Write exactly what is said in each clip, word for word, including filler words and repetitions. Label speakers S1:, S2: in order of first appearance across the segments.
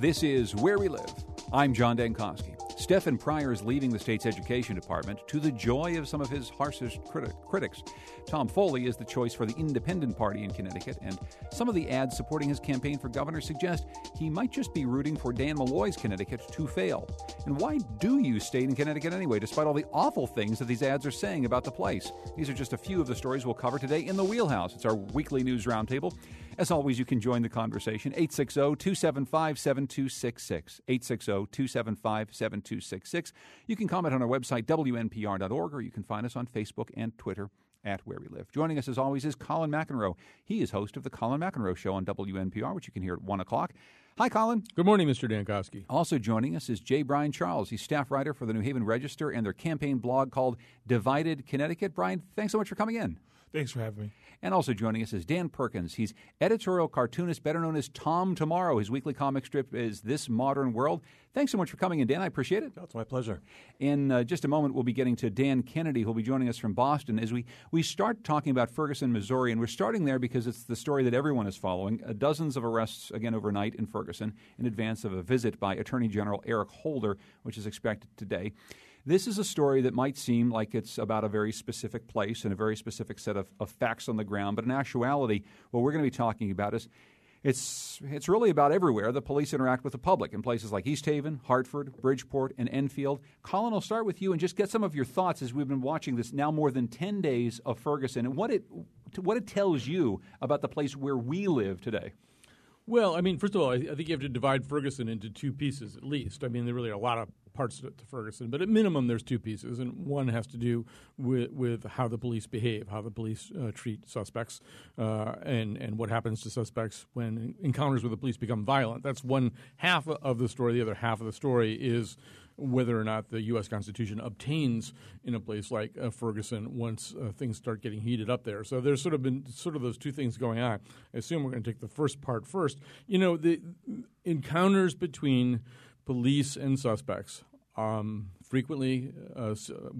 S1: This is Where We Live. I'm John Dankosky. Stephen Pryor is leaving the state's education department to the joy of some of his harshest criti- critics. Tom Foley is the choice for the Independent Party in Connecticut, and some of the ads supporting his campaign for governor suggest he might just be rooting for Dan Malloy's Connecticut to fail. And why do you stay in Connecticut anyway, despite all the awful things that these ads are saying about the place? These are just a few of the stories we'll cover today in The Wheelhouse. It's our weekly news roundtable. As always, you can join the conversation, eight six zero, two seven five, seven two six six, eight six zero, two seven five, seven two six six. You can comment on our website, W N P R dot org, or you can find us on Facebook and Twitter at Where We Live. Joining us, as always, is Colin McEnroe. He is host of the Colin McEnroe Show on W N P R, which you can hear at one o'clock. Hi, Colin.
S2: Good morning, Mister Dankosky.
S1: Also joining us is J. Brian Charles. He's staff writer for the New Haven Register and their campaign blog called Divided Connecticut. Brian, thanks so much for coming in.
S3: Thanks for having me.
S1: And also joining us is Dan Perkins. He's editorial cartoonist, better known as Tom Tomorrow. His weekly comic strip is This Modern World. Thanks so much for coming in, Dan. I appreciate it.
S3: Oh, it's my pleasure.
S1: In uh, just a moment, we'll be getting to Dan Kennedy, who'll be joining us from Boston as we, we start talking about Ferguson, Missouri. And we're starting there because it's the story that everyone is following. Uh, dozens of arrests, again, overnight in Ferguson in advance of a visit by Attorney General Eric Holder, which is expected today. This is a story that might seem like it's about a very specific place and a very specific set of, of facts on the ground, but in actuality, what we're going to be talking about is it's it's really about everywhere the police interact with the public in places like East Haven, Hartford, Bridgeport, and Enfield. Colin, I'll start with you and just get some of your thoughts as we've been watching this now more than ten days of Ferguson and what it what it tells you about the place where we live today.
S2: Well, I mean, first of all, I, I think you have to divide Ferguson into two pieces at least. I mean, there really are a lot of parts to, to Ferguson, but at minimum there's two pieces, and one has to do with, with how the police behave, how the police uh, treat suspects, uh, and, and what happens to suspects when encounters with the police become violent. That's one half of the story. The other half of the story is whether or not the U S Constitution obtains in a place like uh, Ferguson once uh, things start getting heated up there. So there's sort of been sort of those two things going on. I assume we're going to take the first part first. You know, the encounters between police and suspects, um, frequently uh,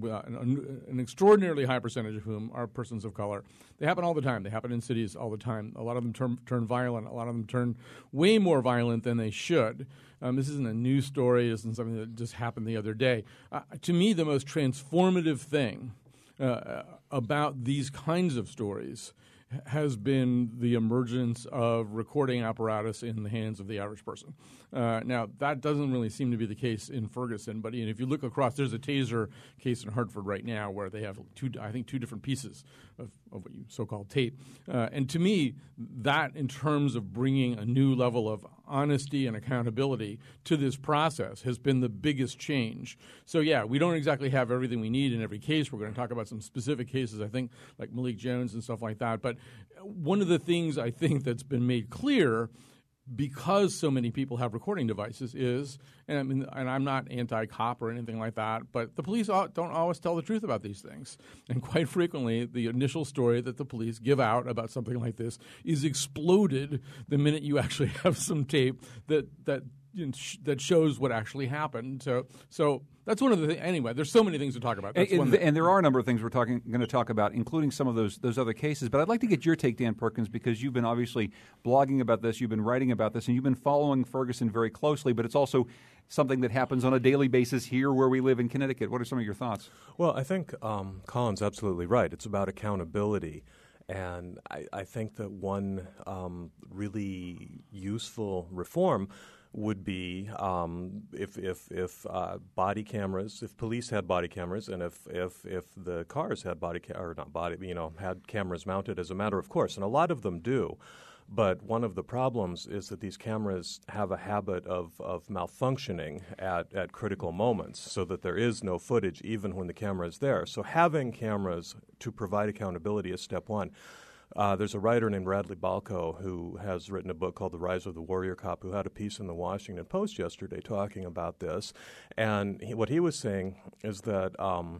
S2: an, an extraordinarily high percentage of whom are persons of color. They happen all the time. They happen in cities all the time. A lot of them turn, turn violent. A lot of them turn way more violent than they should. Um, this isn't a news story. This isn't something that just happened the other day. Uh, to me, the most transformative thing uh, about these kinds of stories has been the emergence of recording apparatus in the hands of the average person. Uh, now, that doesn't really seem to be the case in Ferguson, but you know, if you look across, there's a taser case in Hartford right now where they have two, I think, two different pieces of, of what you so-called tape. Uh, and to me, that in terms of bringing a new level of honesty and accountability to this process has been the biggest change. So, yeah, we don't exactly have everything we need in every case. We're going to talk about some specific cases, I think, like Malik Jones and stuff like that. But one of the things I think that's been made clear because so many people have recording devices is, and, I mean, and I'm not anti-cop or anything like that, but the police don't always tell the truth about these things. And quite frequently, the initial story that the police give out about something like this is exploded the minute you actually have some tape that that you know, sh- that shows what actually happened. So, so that's one of the things. Anyway, there's so many things to talk about. That's
S1: and,
S2: one
S1: and there are a number of things we're talking going to talk about, including some of those those other cases. But I'd like to get your take, Dan Perkins, because you've been obviously blogging about this, you've been writing about this, and you've been following Ferguson very closely. But it's also something that happens on a daily basis here where we live in Connecticut. What are some of your thoughts?
S3: Well, I think um, Colin's absolutely right. It's about accountability. And I, I think that one um, really useful reform would be um, if if if uh, body cameras, if police had body cameras, and if if if the cars had body ca- or not body, you know, had cameras mounted as a matter of course, and a lot of them do. But one of the problems is that these cameras have a habit of, of malfunctioning at, at critical moments so that there is no footage even when the camera is there. So having cameras to provide accountability is step one. Uh, there's a writer named Radley Balco who has written a book called The Rise of the Warrior Cop, who had a piece in the Washington Post yesterday talking about this. And he, what he was saying is that um,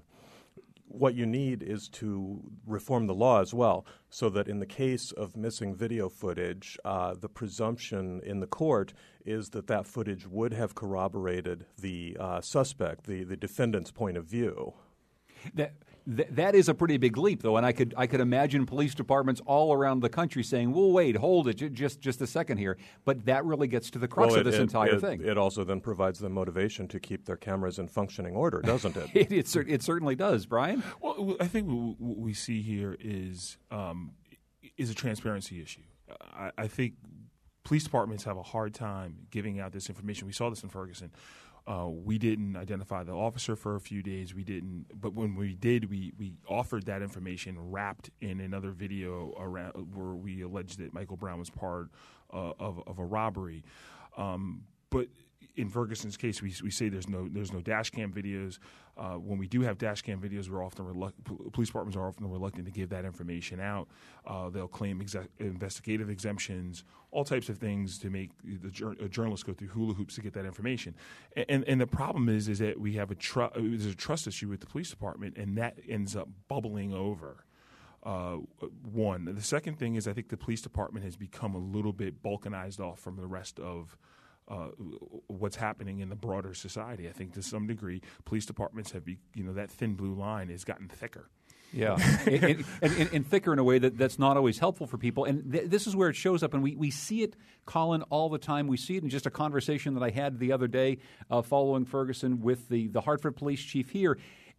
S3: what you need is to reform the law as well, so that in the case of missing video footage, uh, the presumption in the court is that that footage would have corroborated the uh, suspect, the, the defendant's point of view.
S1: That, Th- that is a pretty big leap, though, and I could I could imagine police departments all around the country saying, "Well, wait, hold it, j- just just a second here." But that really gets to the crux
S3: well,
S1: of
S3: it,
S1: this
S3: it,
S1: entire
S3: it,
S1: thing.
S3: It also then provides them motivation to keep their cameras in functioning order, doesn't it?
S1: it, it, cer- it certainly does, Brian.
S4: Well, I think what we see here is um, is a transparency issue. I, I think police departments have a hard time giving out this information. We saw this in Ferguson. Uh, we didn't identify the officer for a few days. We didn't, but when we did, we, we offered that information wrapped in another video around where we alleged that Michael Brown was part uh, of of a robbery. Um, but in Ferguson's case, we we say there's no there's no dash cam videos. Uh, when we do have dash cam videos, we're often reluctant, police departments are often reluctant to give that information out. Uh, they'll claim exec- investigative exemptions, all types of things to make the jur- a journalist go through hula hoops to get that information. And, and, and the problem is is that we have a tru- there's a trust issue with the police department, and that ends up bubbling over. Uh, one. The second thing is I think the police department has become a little bit balkanized off from the rest of Uh, what's happening in the broader society. I think to some degree, police departments have, be, you know, that thin blue line has gotten thicker.
S1: Yeah, and, and, and, and thicker in a way that, that's not always helpful for people. And th- this is where it shows up, and we, we see it, Colin, all the time. We see it in just a conversation that I had the other day uh, following Ferguson with the, the Hartford police chief here.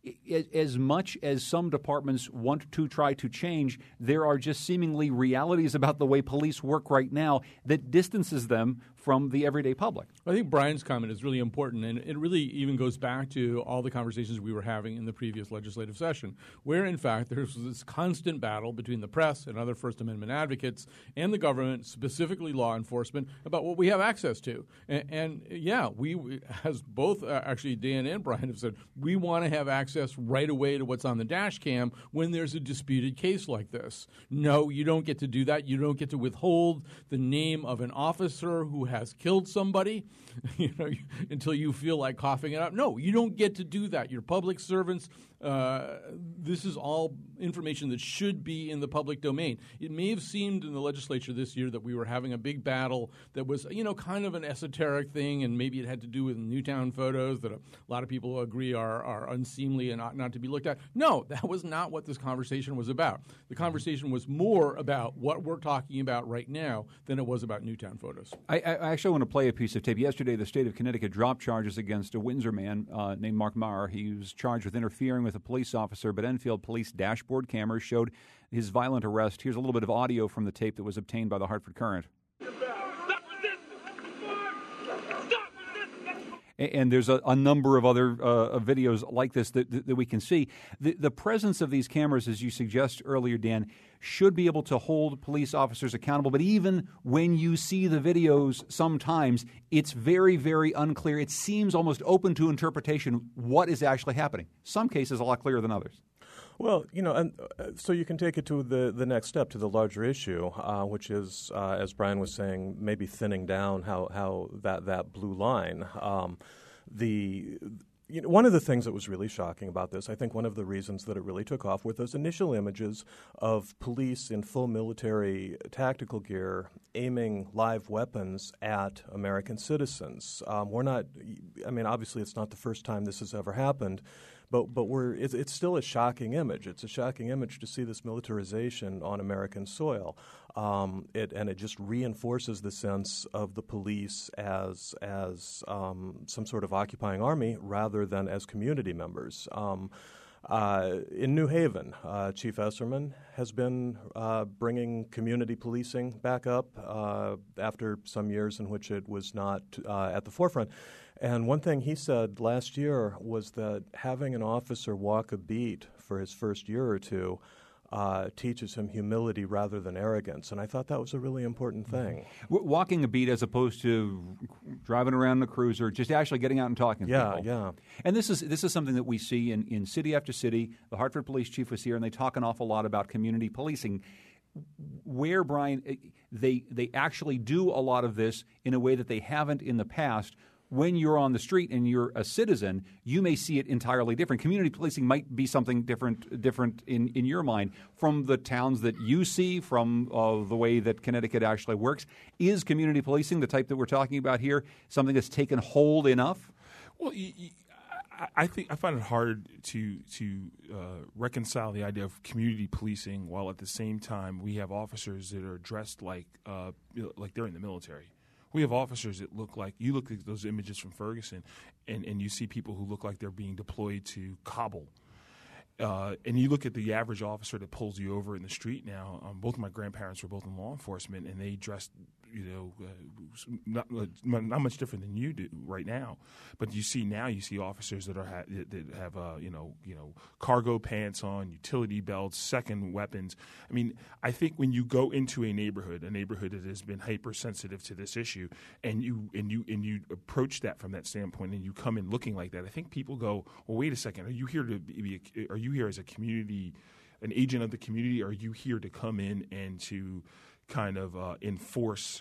S1: As much as some departments want to try to change, there are just seemingly realities about the way police work right now that distances them from the everyday public.
S2: I think Brian's comment is really important, and it really even goes back to all the conversations we were having in the previous legislative session, where, in fact, there's this constant battle between the press and other First Amendment advocates and the government, specifically law enforcement, about what we have access to. And, and yeah, we, as both uh, actually Dan and Brian have said, we want to have access right away to what's on the dash cam when there's a disputed case like this. No, you don't get to do that. You don't get to withhold the name of an officer who has killed somebody you know, until you feel like coughing it out. No, you don't get to do that. You're public servants. Uh, this is all information that should be in the public domain. It may have seemed in the legislature this year that we were having a big battle that was, you know, kind of an esoteric thing, and maybe it had to do with Newtown photos that a lot of people agree are, are unseemly and ought not to be looked at. No, that was not what this conversation was about. The conversation was more about what we're talking about right now than it was about Newtown photos.
S1: I, I actually want to play a piece of tape. Yesterday, the state of Connecticut dropped charges against a Windsor man uh, named Mark Maher. He was charged with interfering with a police officer, but Enfield police dashboard cameras showed his violent arrest. Here's a little bit of audio from the tape that was obtained by the Hartford Courant. And there's a, a number of other uh, videos like this that, that, that we can see. The, the presence of these cameras, as you suggest earlier, Dan, should be able to hold police officers accountable. But even when you see the videos, sometimes it's very, very unclear. It seems almost open to interpretation what is actually happening. Some cases a lot clearer than others.
S3: Well, you know, and uh, so you can take it to the, the next step, to the larger issue, uh, which is, uh, as Brian was saying, maybe thinning down how, how that, that blue line. Um, the you know, one of the things that was really shocking about this, I think one of the reasons that it really took off, were those initial images of police in full military tactical gear aiming live weapons at American citizens. Um, we're not, I mean, obviously it's not the first time this has ever happened. But but we're it's, it's still a shocking image. It's a shocking image to see this militarization on American soil. Um, it and it just reinforces the sense of the police as as um, some sort of occupying army rather than as community members. Um, uh, in New Haven, uh, Chief Esserman has been uh, bringing community policing back up uh, after some years in which it was not uh, at the forefront. And one thing he said last year was that having an officer walk a beat for his first year or two uh, teaches him humility rather than arrogance. And I thought that was a really important thing.
S1: W- walking a beat as opposed to driving around in a cruiser, just actually getting out and talking to
S3: yeah,
S1: people.
S3: Yeah, yeah.
S1: And this is this is something that we see in, in city after city. The Hartford police chief was here, and they talk an awful lot about community policing. Where, Brian, they they actually do a lot of this in a way that they haven't in the past. When you're on the street and you're a citizen, you may see it entirely different. Community policing might be something different different in, in your mind from the towns that you see, from uh, the way that Connecticut actually works. Is community policing, the type that we're talking about here, something that's taken hold enough?
S4: Well, I think I find it hard to to uh, reconcile the idea of community policing while at the same time we have officers that are dressed like uh, like they're in the military. We have officers that look like you look at those images from Ferguson, and, and you see people who look like they're being deployed to Kabul. Uh, and you look at the average officer that pulls you over in the street now. Um, both of my grandparents were both in law enforcement, and they dressed, you know, uh, not, not much different than you do right now. But you see now, you see officers that are ha- that have, uh, you know, you know, cargo pants on, utility belts, second weapons. I mean, I think when you go into a neighborhood, a neighborhood that has been hypersensitive to this issue, and you and you and you approach that from that standpoint, and you come in looking like that, I think people go, well, wait a second, are you here to be? Are you here as a community, an agent of the community? Or are you here to come in and to kind of uh, enforce?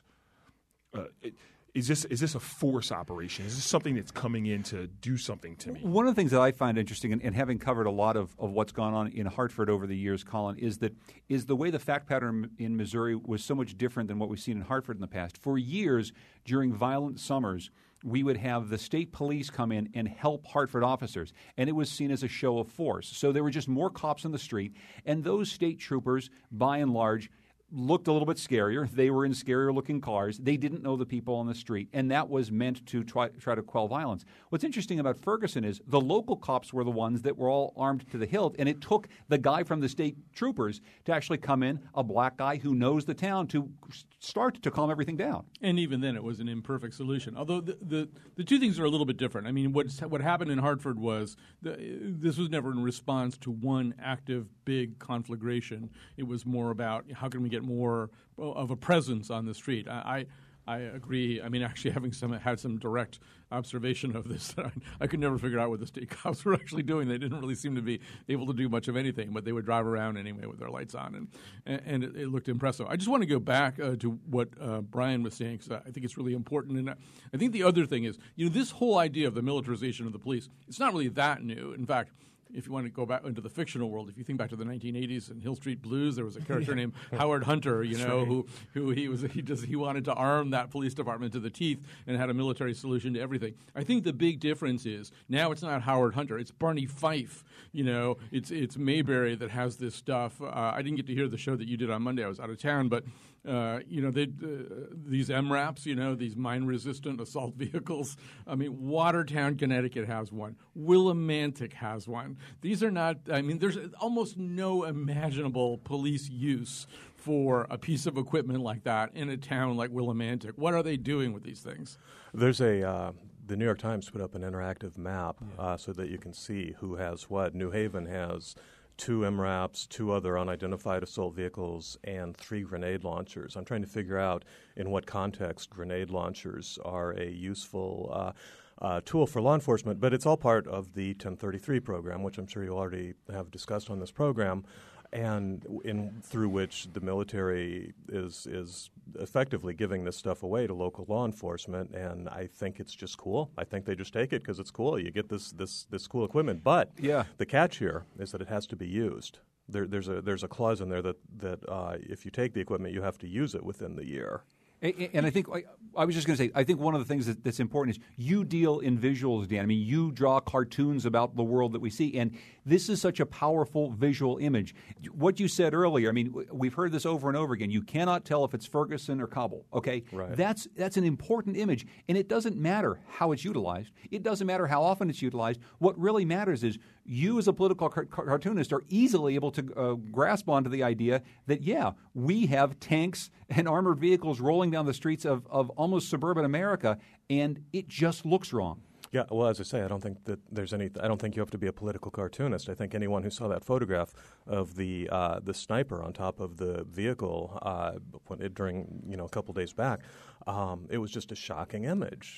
S4: Uh, is this is this a force operation? Is this something that's coming in to do something to me?
S1: One of the things that I find interesting, and, and having covered a lot of, of what's gone on in Hartford over the years, Colin, is that is the way the fact pattern in Missouri was so much different than what we've seen in Hartford in the past. For years, during violent summers, we would have the state police come in and help Hartford officers, and it was seen as a show of force. So there were just more cops on the street, and those state troopers, by and large, looked a little bit scarier. They were in scarier-looking cars. They didn't know the people on the street, and that was meant to try, try to quell violence. What's interesting about Ferguson is the local cops were the ones that were all armed to the hilt, and it took the guy from the state troopers to actually come in, a black guy who knows the town, to start to calm everything down.
S2: And even then, it was an imperfect solution. Although the the, the two things are a little bit different. I mean, what's, what happened in Hartford was the, this was never in response to one active, big conflagration. It was more about how can we get more of a presence on the street. I, I, I agree. I mean, actually, having some had some direct observation of this, I, I could never figure out what the state cops were actually doing. They didn't really seem to be able to do much of anything, but they would drive around anyway with their lights on, and and, and it, it looked impressive. I just want to go back uh, to what uh, Brian was saying, because I think it's really important. And I think the other thing is, you know, this whole idea of the militarization of the police, it's not really that new. In fact, if you want to go back into the fictional world, if you think back to the nineteen eighties in Hill Street Blues, there was a character named Howard Hunter, you know, right. who who he was he just he wanted to arm that police department to the teeth and had a military solution to everything. I think the big difference is now it's not Howard Hunter, it's Barney Fife. You know, it's it's Mayberry that has this stuff. Uh, I didn't get to hear the show that you did on Monday. I was out of town, but uh, you know, they uh, these M RAPs, you know, these mine-resistant assault vehicles. I mean, Watertown, Connecticut has one. Willimantic has one. These are not, I mean, there's almost no imaginable police use for a piece of equipment like that in a town like Willimantic. What are they doing with these things?
S3: There's a, uh, the New York Times put up an interactive map yeah. uh, so that you can see who has what. New Haven has two M RAPs, two other unidentified assault vehicles, and three grenade launchers. I'm trying to figure out in what context grenade launchers are a useful uh, Uh, tool for law enforcement, but it's all part of the ten thirty-three program, which I'm sure you already have discussed on this program, and in through which the military is is effectively giving this stuff away to local law enforcement. And I think it's just cool. I think they just take it because it's cool. You get this this this cool equipment, but
S1: yeah.
S3: the catch here is that it has to be used. There, there's a there's a clause in there that that uh, if you take the equipment, you have to use it within the year.
S1: And I think I was just going to say, I think one of the things that, that's important is you deal in visuals, Dan. I mean, you draw cartoons about the world that we see, and this is such a powerful visual image. What you said earlier, I mean, we've heard this over and over again. You cannot tell if it's Ferguson or Kabul. Okay,
S3: right.
S1: That's that's an important image, and it doesn't matter how it's utilized. It doesn't matter how often it's utilized. What really matters is you, as a political car- cartoonist, are easily able to uh, grasp onto the idea that yeah, we have tanks and armored vehicles rolling down the streets of, of almost suburban America, and it just looks wrong.
S3: Yeah, well, as I say, I don't think that there's any. I don't think you have to be a political cartoonist. I think anyone who saw that photograph of the uh, the sniper on top of the vehicle uh, during you know a couple days back, um, it was just a shocking image.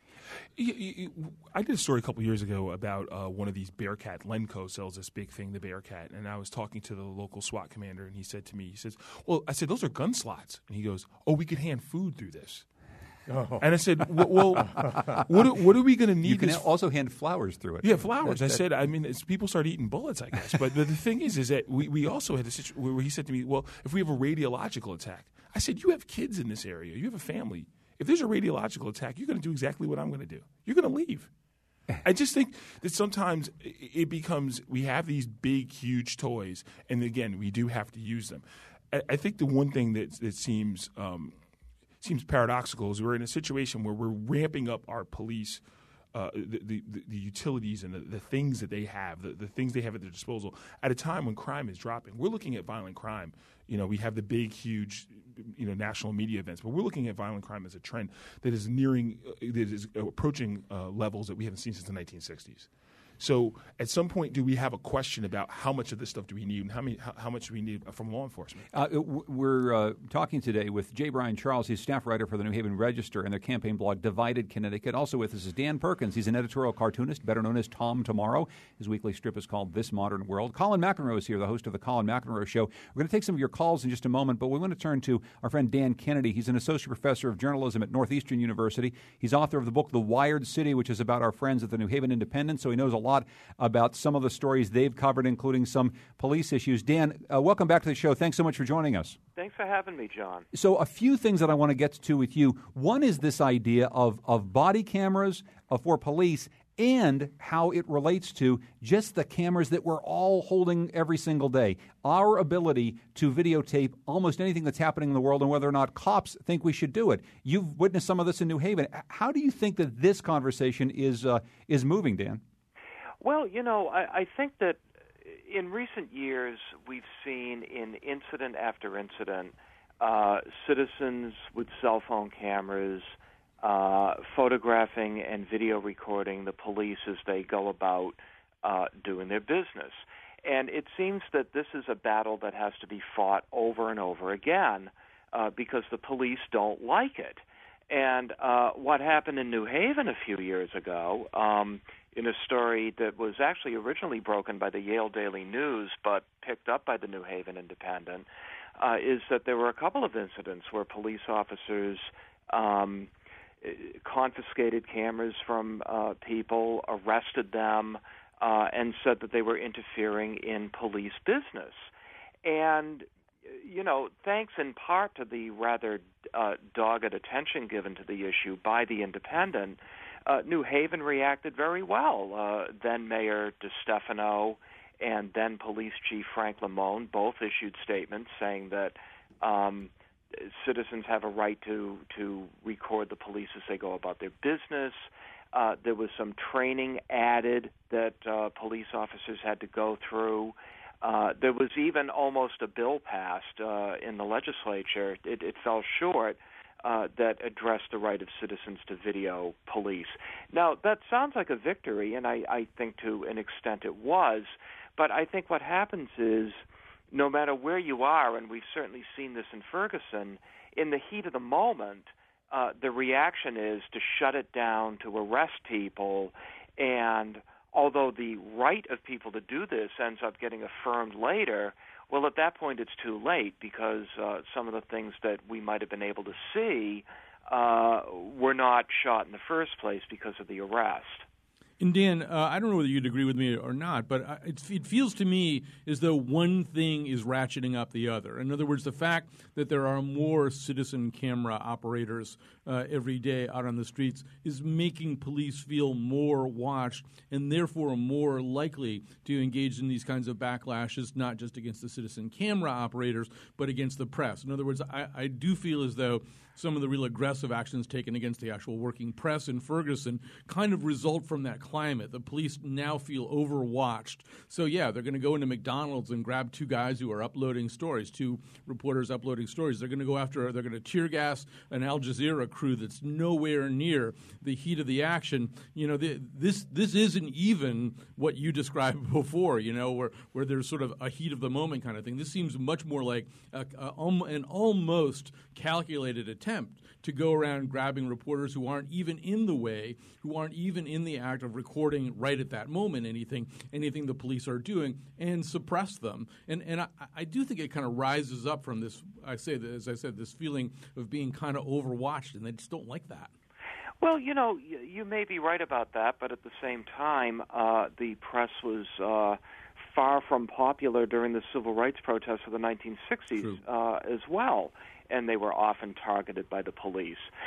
S4: I did a story a couple years ago about uh, one of these Bearcat. Lenco sells this big thing, the Bearcat, and I was talking to the local SWAT commander, and he said to me, he says, "Well," I said, "those are gun slots," and he goes, "Oh, we could hand food through this." Oh. And I said, "Well, what are, what are we going to need?"
S1: You can
S4: this
S1: also hand flowers through it.
S4: Yeah, flowers. That, I that, said, I mean, it's, people start eating bullets, I guess. But, but the thing is, is that we, we also had a situation where he said to me, "Well, if we have a radiological attack," I said, "You have kids in this area. You have a family. If there's a radiological attack, you're going to do exactly what I'm going to do. You're going to leave." I just think that sometimes it becomes we have these big, huge toys, and again, we do have to use them. I, I think the one thing that, that seems um, seems paradoxical is we're in a situation where we're ramping up our police Uh, the, the, the utilities and the, the things that they have, the, the things they have at their disposal at a time when crime is dropping. We're looking at violent crime. You know, we have the big, huge, you know, national media events, but we're looking at violent crime as a trend that is nearing, uh, that is approaching uh, levels that we haven't seen since the nineteen sixties. So at some point, do we have a question about how much of this stuff do we need and how, many, how, how much do we need from law enforcement?
S1: Uh, we're uh, talking today with J. Brian Charles. He's staff writer for the New Haven Register and their campaign blog, Divided Connecticut. Also with us is Dan Perkins. He's an editorial cartoonist, better known as Tom Tomorrow. His weekly strip is called This Modern World. Colin McEnroe is here, the host of the Colin McEnroe Show. We're going to take some of your calls in just a moment, but we want to turn to our friend Dan Kennedy. He's an associate professor of journalism at Northeastern University. He's author of the book The Wired City, which is about our friends at the New Haven Independent, so he knows a lot about some of the stories they've covered, including some police issues. Dan, uh, welcome back to the show. Thanks so much for joining us.
S5: Thanks for having me, John.
S1: So a few things that I want to get to with you. One is this idea of, of body cameras uh, for police and how it relates to just the cameras that we're all holding every single day. Our ability to videotape almost anything that's happening in the world and whether or not cops think we should do it. You've witnessed some of this in New Haven. How do you think that this conversation is uh, is moving, Dan?
S5: Well, you know, I, I think that in recent years we've seen in incident after incident uh, citizens with cell phone cameras uh, photographing and video recording the police as they go about uh, doing their business. And it seems that this is a battle that has to be fought over and over again uh, because the police don't like it. And uh, what happened in New Haven a few years ago, um, in a story that was actually originally broken by the Yale Daily News but picked up by the New Haven Independent, uh, is that there were a couple of incidents where police officers um, confiscated cameras from uh, people, arrested them, uh, and said that they were interfering in police business. And you know, thanks in part to the rather uh, dogged attention given to the issue by the Independent, uh, New Haven reacted very well. Uh, then Mayor DeStefano and then Police Chief Frank Lamone both issued statements saying that um, citizens have a right to, to record the police as they go about their business. Uh, there was some training added that uh, police officers had to go through. Uh, there was even almost a bill passed uh, in the legislature. It, it fell short uh, that addressed the right of citizens to video police. Now, that sounds like a victory, and I, I think to an extent it was. But I think what happens is, no matter where you are, and we've certainly seen this in Ferguson, in the heat of the moment, uh, the reaction is to shut it down, to arrest people, and although the right of people to do this ends up getting affirmed later, well, at that point it's too late because uh, some of the things that we might have been able to see uh, were not shot in the first place because of the arrest.
S2: And Dan, uh, I don't know whether you'd agree with me or not, but I, it, it feels to me as though one thing is ratcheting up the other. In other words, the fact that there are more citizen camera operators uh, every day out on the streets is making police feel more watched and therefore more likely to engage in these kinds of backlashes, not just against the citizen camera operators, but against the press. In other words, I, I do feel as though some of the real aggressive actions taken against the actual working press in Ferguson kind of result from that climate. The police now feel overwatched. So, yeah, they're going to go into McDonald's and grab two guys who are uploading stories, two reporters uploading stories. They're going to go after, they're going to tear gas an Al Jazeera crew that's nowhere near the heat of the action. You know, the, this this isn't even what you described before, you know, where, where there's sort of a heat of the moment kind of thing. This seems much more like a, a, an almost calculated attempt to go around grabbing reporters who aren't even in the way, who aren't even in the act of recording right at that moment anything anything the police are doing, and suppress them. And and I, I do think it kind of rises up from this, I say as I said, this feeling of being kind of overwatched, and they just don't like that.
S5: Well, you know, you, you may be right about that, but at the same time, uh, the press was uh, far from popular during the civil rights protests of the nineteen sixties uh, as well, and they were often targeted by the police.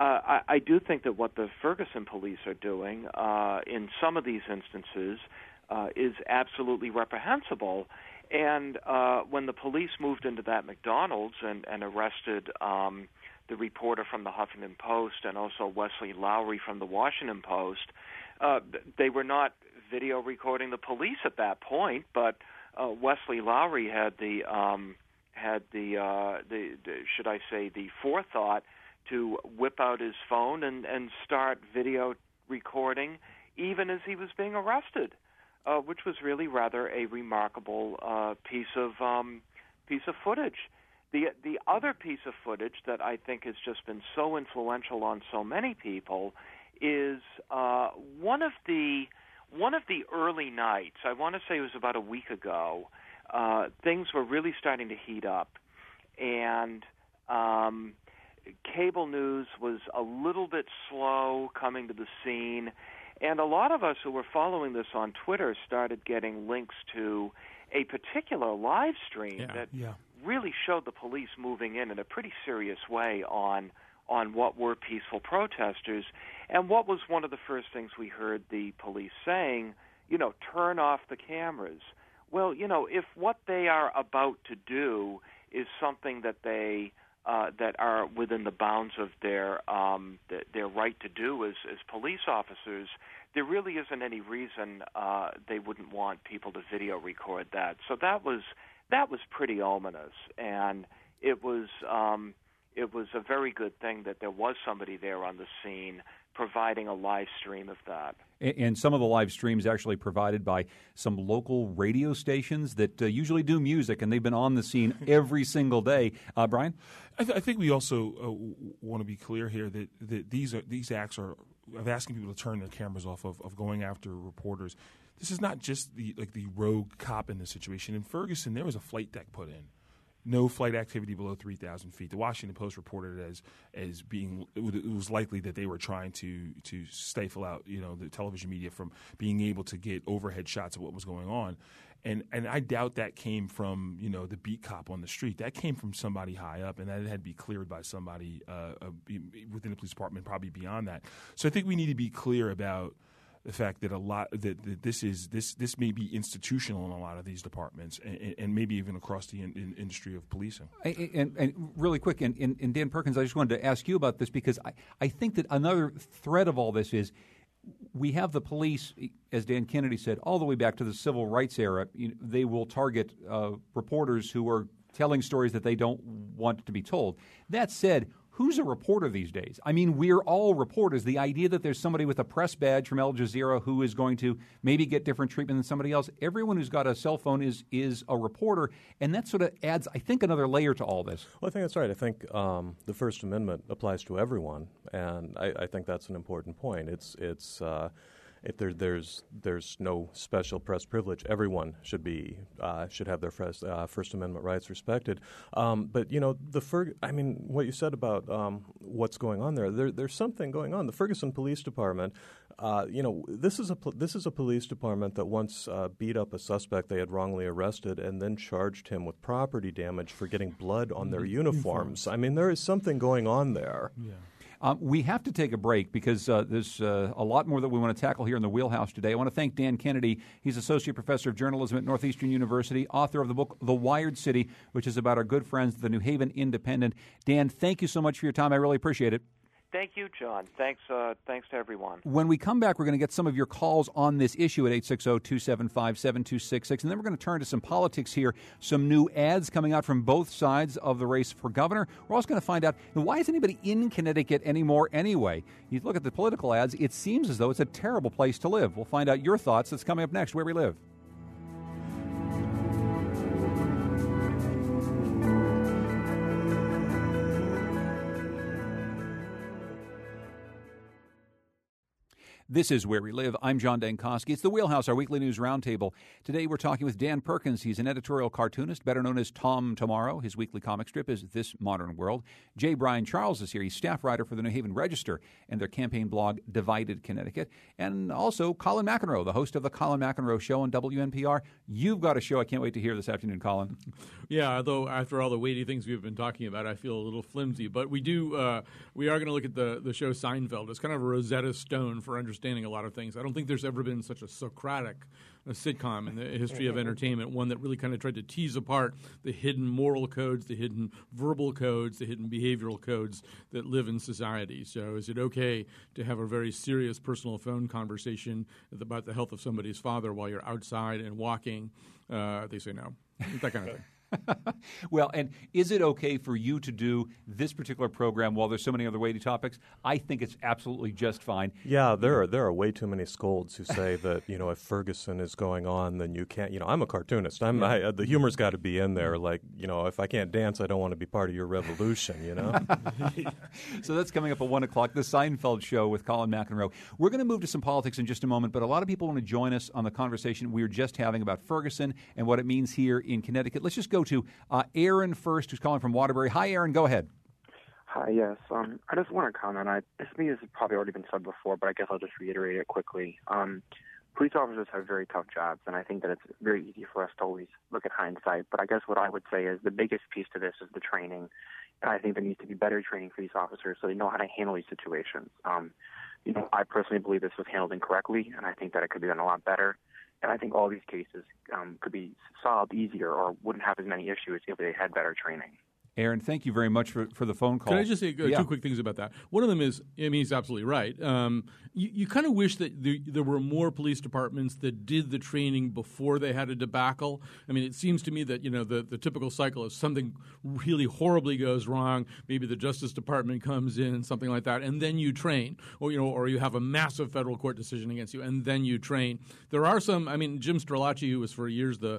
S5: I, I do think that what the Ferguson police are doing uh, in some of these instances uh, is absolutely reprehensible. And uh, when the police moved into that McDonald's and, and arrested um, the reporter from the Huffington Post and also Wesley Lowery from the Washington Post, uh, they were not video recording the police at that point, but uh, Wesley Lowery had the um, had the, uh, the, the should I say the forethought to whip out his phone and, and start video recording even as he was being arrested, uh, which was really rather a remarkable uh, piece of um, piece of footage. The the other piece of footage that I think has just been so influential on so many people is uh, one of the one of the early nights. I want to say it was about a week ago. Uh, things were really starting to heat up, and um, cable news was a little bit slow coming to the scene, and a lot of us who were following this on Twitter started getting links to a particular live stream
S2: yeah,
S5: that
S2: yeah.
S5: really showed the police moving in in a pretty serious way on on what were peaceful protesters. And what was one of the first things we heard the police saying, you know, turn off the cameras. Well, you know, if what they are about to do is something that they uh, that are within the bounds of their um, th- their right to do as, as police officers, there really isn't any reason uh, they wouldn't want people to video record that. So that was that was pretty ominous, and it was um, it was a very good thing that there was somebody there on the scene providing a live stream of that.
S1: And some of the live streams actually provided by some local radio stations that uh, usually do music, and they've been on the scene every single day. Uh, Brian?
S4: I, th- I think we also uh, want to be clear here that, that these are these acts are of asking people to turn their cameras off, of, of going after reporters. This is not just the like the rogue cop in this situation. In Ferguson, there was a flight deck put in. No flight activity below three thousand feet. The Washington Post reported it as as being it was likely that they were trying to to stifle out you know the television media from being able to get overhead shots of what was going on, and and I doubt that came from you know the beat cop on the street. That came from somebody high up, and that had to be cleared by somebody uh, uh, within the police department, probably beyond that. So I think we need to be clear about the fact that a lot that, that this is this this may be institutional in a lot of these departments, and, and maybe even across the in, in industry of policing.
S1: And, and, and really quick, and, and, and Dan Perkins, I just wanted to ask you about this because I, I think that another thread of all this is we have the police, as Dan Kennedy said, all the way back to the civil rights era. You know, they will target uh, reporters who are telling stories that they don't want to be told. That said, who's a reporter these days? I mean, we're all reporters. The idea that there's somebody with a press badge from Al Jazeera who is going to maybe get different treatment than somebody else, everyone who's got a cell phone is is a reporter, and that sort of adds, I think, another layer to all this.
S3: Well, I think that's right. I think um, the First Amendment applies to everyone, and I, I think that's an important point. It's it's uh, if there, there's there's no special press privilege. Everyone should be uh, should have their first, uh, First Amendment rights respected. Um, but you know, the Fer- I mean, what you said about um, what's going on there, there, there's something going on. The Ferguson Police Department, uh, you know, this is a this is a police department that once uh, beat up a suspect they had wrongly arrested and then charged him with property damage for getting blood on their uniforms. I mean, there is something going on there.
S4: Yeah.
S1: Um, we have to take a break because uh, there's uh, a lot more that we want to tackle here in the Wheelhouse today. I want to thank Dan Kennedy. He's Associate Professor of Journalism at Northeastern University, author of the book The Wired City, which is about our good friends, the New Haven Independent. Dan, thank you so much for your time. I really appreciate it.
S5: Thank you, John. Thanks uh, thanks to everyone.
S1: When we come back, we're going to get some of your calls on this issue at eight six zero, two seven five, seven two six six. And then we're going to turn to some politics here, some new ads coming out from both sides of the race for governor. We're also going to find out, why is anybody in Connecticut anymore anyway? You look at the political ads, it seems as though it's a terrible place to live. We'll find out your thoughts. That's coming up next, Where We Live. This is Where We Live. I'm John Dankosky. It's the Wheelhouse, our weekly news roundtable. Today we're talking with Dan Perkins. He's an editorial cartoonist, better known as Tom Tomorrow. His weekly comic strip is This Modern World. J. Brian Charles is here. He's staff writer for the New Haven Register and their campaign blog, Divided Connecticut. And also Colin McEnroe, the host of the Colin McEnroe Show on W N P R. You've got a show I can't wait to hear this afternoon, Colin.
S2: Yeah, although after all the weighty things we've been talking about, I feel a little flimsy. But we do, uh, we are going to look at the, the show Seinfeld. It's kind of a Rosetta Stone for understanding a lot of things. I don't think there's ever been such a Socratic a sitcom in the history of entertainment, one that really kind of tried to tease apart the hidden moral codes, the hidden verbal codes, the hidden behavioral codes that live in society. So is it okay to have a very serious personal phone conversation about the health of somebody's father while you're outside and walking? Uh, they say no, that kind of thing.
S1: Well, and is it okay for you to do this particular program while there's so many other weighty topics? I think it's absolutely just fine.
S3: Yeah, there are there are way too many scolds who say that, you know, if Ferguson is going on, then you can't. You know, I'm a cartoonist. I'm I, the humor's got to be in there. Like, you know, if I can't dance, I don't want to be part of your revolution. You know.
S1: So that's coming up at one o'clock. The Seinfeld Show with Colin McEnroe. We're going to move to some politics in just a moment, but a lot of people want to join us on the conversation we were just having about Ferguson and what it means here in Connecticut. Let's just go to uh, Aaron first, who's calling from Waterbury. Hi, Aaron. Go ahead.
S6: Hi, yes. Um, I just want to comment. I this thing has probably already been said before, but I guess I'll just reiterate it quickly. Um, police officers have very tough jobs, and I think that it's very easy for us to always look at hindsight. But I guess what I would say is the biggest piece to this is the training, and I think there needs to be better training for these officers so they know how to handle these situations. Um, you know, I personally believe this was handled incorrectly, and I think that it could be done a lot better. And I think all these cases um, could be solved easier or wouldn't have as many issues if they had better training.
S1: Aaron, thank you very much for, for the phone call.
S2: Can I just say uh,
S1: yeah.
S2: two quick things about that? One of them is, I mean, he's absolutely right. Um, you you kind of wish that there, there were more police departments that did the training before they had a debacle. I mean, it seems to me that, you know, the, the typical cycle is something really horribly goes wrong. Maybe the Justice Department comes in, something like that, and then you train. Or, you know, or you have a massive federal court decision against you, and then you train. There are some, I mean, Jim Strelacci, who was for years the,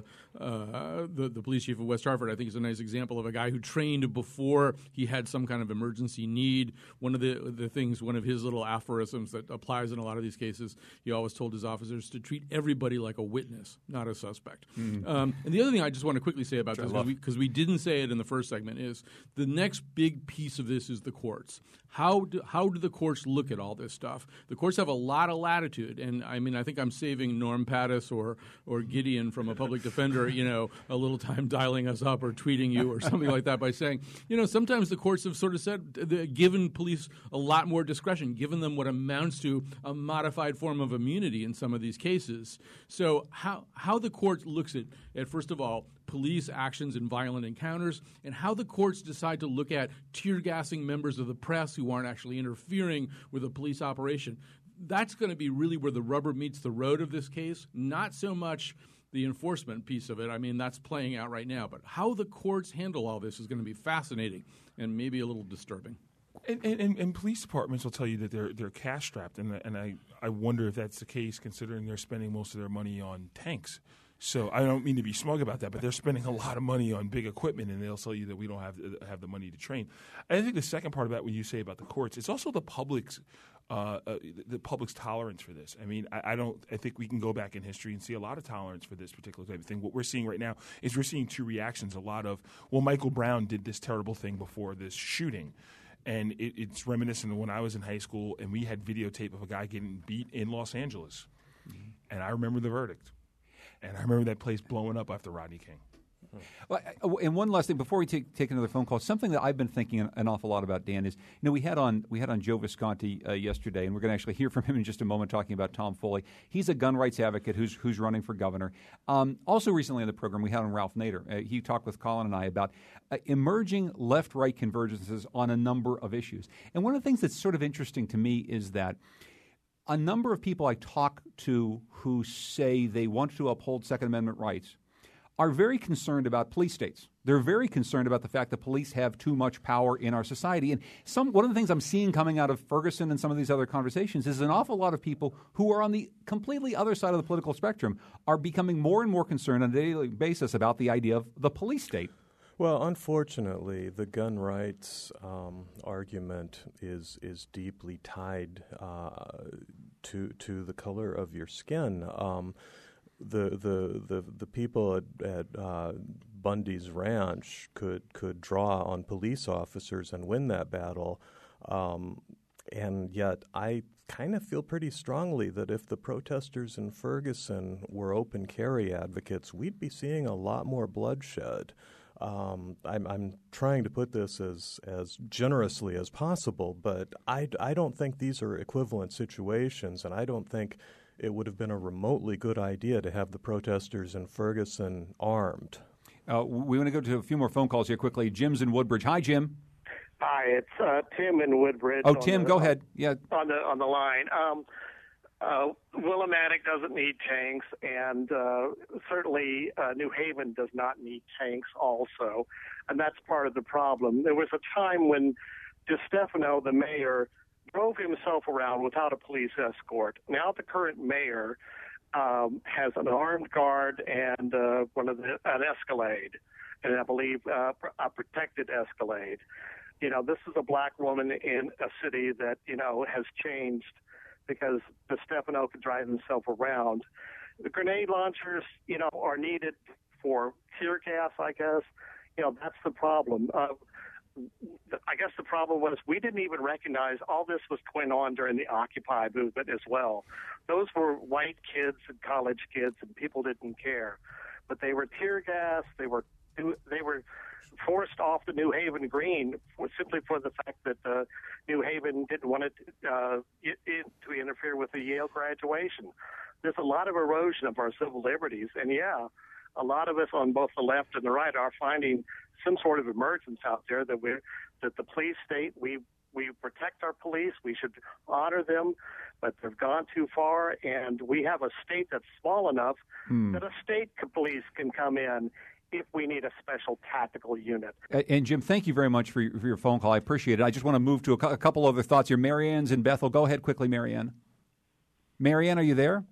S2: uh, the, the police chief of West Hartford, I think is a nice example of a guy who trained before he had some kind of emergency need. One of the the things, one of his little aphorisms that applies in a lot of these cases, he always told his officers to treat everybody like a witness, not a suspect. Mm-hmm. Um, and the other thing I just want to quickly say about Which this, because we, we didn't say it in the first segment, is the next big piece of this is the courts. How do, how do the courts look at all this stuff? The courts have a lot of latitude, and I mean, I think I'm saving Norm Pattis or or Gideon from a public defender, you know, a little time dialing us up or tweeting you or something like that by saying, you know, sometimes the courts have sort of said, given police a lot more discretion, given them what amounts to a modified form of immunity in some of these cases. So how how the court looks at, at first of all, police actions in violent encounters, and how the courts decide to look at tear gassing members of the press who aren't actually interfering with a police operation. That's going to be really where the rubber meets the road of this case, not so much the enforcement piece of it. I mean, that's playing out right now. But how the courts handle all this is going to be fascinating and maybe a little disturbing.
S4: And, and, and police departments will tell you that they're they're cash strapped, and and I, I wonder if that's the case, considering they're spending most of their money on tanks. So I don't mean to be smug about that, but they're spending a lot of money on big equipment, and they'll tell you that we don't have have the money to train. I think the second part about what you say about the courts, it's also the public's uh, uh, the public's tolerance for this. I mean, I, I don't. I think we can go back in history and see a lot of tolerance for this particular type of thing. What we're seeing right now is we're seeing two reactions. A lot of, well, Michael Brown did this terrible thing before this shooting. And it, it's reminiscent of when I was in high school and we had videotape of a guy getting beat in Los Angeles. Mm-hmm. And I remember the verdict. And I remember that place blowing up after Rodney King.
S1: Well, and one last thing before we take take another phone call, something that I've been thinking an, an awful lot about, Dan, is, you know, we had on we had on Joe Visconti uh, yesterday, and we're going to actually hear from him in just a moment talking about Tom Foley. He's a gun rights advocate who's who's running for governor. Um, also recently on the program, we had on Ralph Nader. Uh, he talked with Colin and I about uh, emerging left-right convergences on a number of issues. And one of the things that's sort of interesting to me is that a number of people I talk to who say they want to uphold Second Amendment rights are very concerned about police states. They're very concerned about the fact that police have too much power in our society. And some one of the things I'm seeing coming out of Ferguson and some of these other conversations is an awful lot of people who are on the completely other side of the political spectrum are becoming more and more concerned on a daily basis about the idea of the police state.
S3: Well, unfortunately, the gun rights um, argument is is deeply tied uh, to to the color of your skin. Um, the the the the people at, at uh, Bundy's Ranch could could draw on police officers and win that battle, um, and yet I kind of feel pretty strongly that if the protesters in Ferguson were open carry advocates, we'd be seeing a lot more bloodshed. Um, I'm, I'm trying to put this as, as generously as possible, but I, I don't think these are equivalent situations, and I don't think it would have been a remotely good idea to have the protesters in Ferguson armed.
S1: Uh, we want to go to a few more phone calls here quickly. Jim's in Woodbridge. Hi, Jim.
S7: Hi, it's uh, Tim in Woodbridge.
S1: Oh, Tim,
S7: the,
S1: go ahead. Yeah,
S7: on the on the line. Um, uh, Willimantic doesn't need tanks, and uh, certainly uh, New Haven does not need tanks also, and that's part of the problem. There was a time when DeStefano, the mayor, drove himself around without a police escort. Now the current mayor um, has an armed guard and uh, one of the, an Escalade, and I believe uh, a protected Escalade. You know, this is a black woman in a city that, you know, has changed because DeStefano could drive himself around. The grenade launchers, you know, are needed for tear gas, I guess. You know, that's the problem. Uh, I guess the problem was we didn't even recognize all this was going on during the Occupy movement as well. Those were white kids and college kids, and people didn't care. But they were tear gas. They were they were forced off the New Haven Green for, simply for the fact that uh, New Haven didn't want it, uh, it, it to interfere with the Yale graduation. There's a lot of erosion of our civil liberties, and yeah, a lot of us on both the left and the right are finding some sort of emergence out there that we that the police state we we protect our police, we should honor them, but they've gone too far, and we have a state that's small enough hmm. that a state police can come in if we need a special tactical unit.
S1: And, Jim, thank you very much for your, for your phone call. I appreciate it. I just want to move to a, a couple other thoughts here. Marianne's in Bethel. Go ahead quickly, Marianne. Marianne, are you there?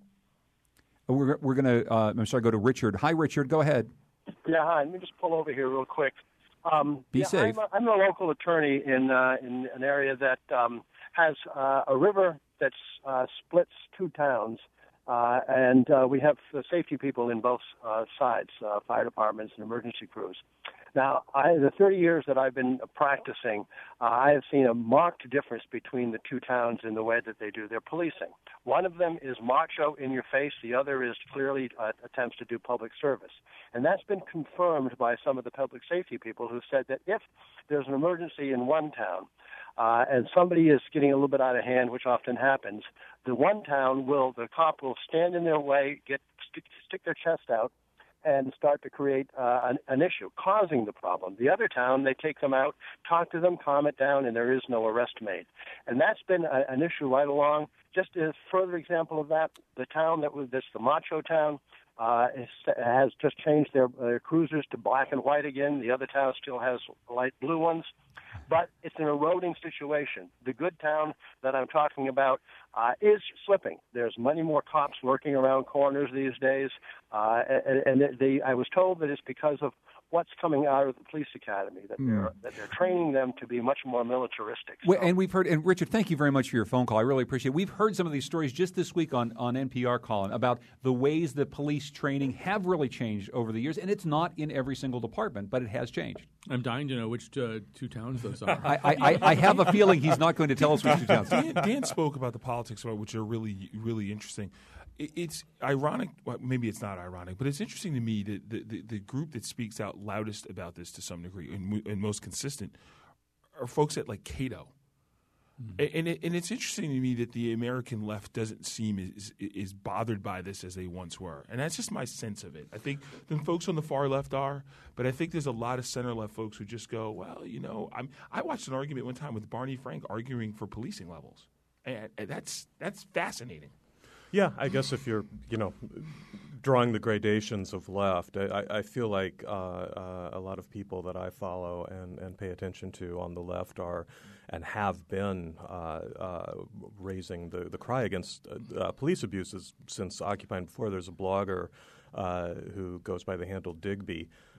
S1: We're, we're going to, uh, I'm sorry, go to Richard. Hi, Richard. Go ahead.
S8: Yeah, hi. Let me just pull over here real quick. Um,
S1: Be
S8: yeah,
S1: safe.
S8: I'm a, I'm a local attorney in, uh, in an area that um, has uh, a river that uh, splits two towns. Uh, and uh, we have uh, safety people in both uh, sides, uh, fire departments and emergency crews. Now, I, the thirty years that I've been practicing, uh, I have seen a marked difference between the two towns in the way that they do their policing. One of them is macho, in your face. The other is clearly uh, attempts to do public service. And that's been confirmed by some of the public safety people who said that if there's an emergency in one town, Uh, and somebody is getting a little bit out of hand, which often happens, the one town will, the cop will stand in their way, get stick, stick their chest out, and start to create uh, an, an issue, causing the problem. The other town, they take them out, talk to them, calm it down, and there is no arrest made. And that's been a, an issue right along. Just as a further example of that, the town that was this, the macho town, uh, is, has just changed their, their cruisers to black and white again. The other town still has light blue ones. But it's an eroding situation. The good town that I'm talking about uh, is slipping. There's many more cops lurking around corners these days, uh, and, and they, I was told that it's because of what's coming out of the police academy, that mm. they're that they're training them to be much more militaristic. So.
S1: Well, and we've heard, and Richard, thank you very much for your phone call. I really appreciate it. We've heard some of these stories just this week on, on N P R, Colin, about the ways that police training have really changed over the years, and it's not in every single department, but it has changed.
S2: I'm dying to know which uh, two towns those are.
S1: I, I, I have a feeling he's not going to tell us which two towns.
S4: Dan, Dan spoke about the politics, which are really, really interesting. It's ironic, well, maybe it's not ironic, but it's interesting to me that the, the, the group that speaks out loudest about this to some degree and, and most consistent are folks at like Cato. Mm-hmm. And, it, and it's interesting to me that the American left doesn't seem as, as bothered by this as they once were. And that's just my sense of it. I think the folks on the far left are, but I think there's a lot of center-left folks who just go, well, you know, I'm, I watched an argument one time with Barney Frank arguing for policing levels. And, and that's that's fascinating.
S3: Yeah, I guess if you're, you know, drawing the gradations of left, I, I feel like uh, uh, a lot of people that I follow and, and pay attention to on the left are and have been uh, uh, raising the, the cry against uh, police abuses since Occupy and before. There's a blogger uh, who goes by the handle Digby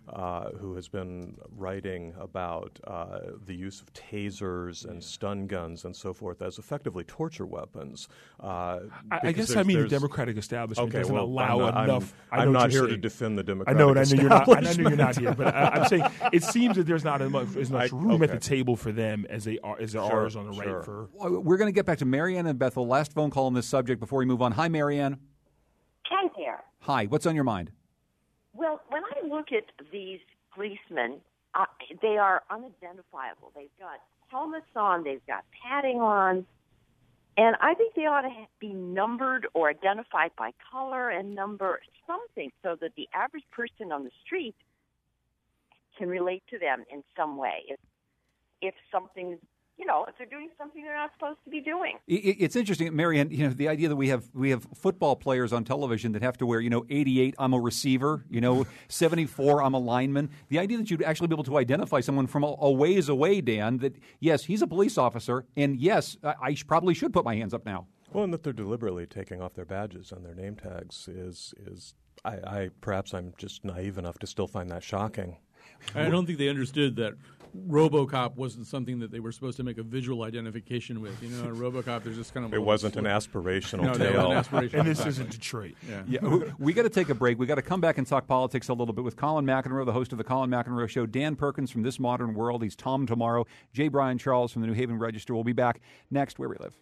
S3: uh, who has been writing about uh, the use of tasers and stun guns and so forth as effectively torture weapons. Uh,
S4: I, I guess I mean the Democratic establishment
S3: okay,
S4: doesn't
S3: well,
S4: allow
S3: I'm,
S4: enough.
S3: I'm, I'm not here saying. to defend the Democratic
S4: I know, and I know you're not. I know
S3: establishment.
S4: you're not here, but I, I'm saying it seems that there's not as much, as much
S3: I,
S4: room
S3: okay.
S4: at the table for them as they are as there
S3: sure,
S4: are on the right
S3: sure.
S4: for.
S1: We're going to get back to Marianne and Bethel. Last phone call on this subject before we move on. Hi, Marianne.
S9: Hi there.
S1: Hi. What's on your mind?
S9: Well, when I look at these policemen, uh, they are unidentifiable. They've got helmets on. They've got padding on. And I think they ought to be numbered or identified by color and number something so that the average person on the street can relate to them in some way. If, if something's, you know, if they're doing something they're not supposed to be doing.
S1: It's interesting, Marianne, you know, the idea that we have we have football players on television that have to wear, you know, eighty-eight, I'm a receiver, you know, seventy-four, I'm a lineman. The idea that you'd actually be able to identify someone from a, a ways away, Dan, that, yes, he's a police officer, and yes, I, I sh- probably should put my hands up now.
S3: Well, and that they're deliberately taking off their badges and their name tags is, is I, I perhaps I'm just naive enough to still find that shocking.
S2: I don't think they understood that RoboCop wasn't something that they were supposed to make a visual identification with. You know, in RoboCop, there's just kind of
S3: it wasn't an aspirational
S2: no,
S3: tale,
S2: an aspirational
S4: and this
S2: exactly.
S4: isn't Detroit.
S2: Yeah,
S1: yeah. We got to take a break. We got to come back and talk politics a little bit with Colin McEnroe, the host of the Colin McEnroe Show. Dan Perkins from This Modern World. He's Tom Tomorrow. J. Brian Charles from the New Haven Register. We'll be back next Where We Live.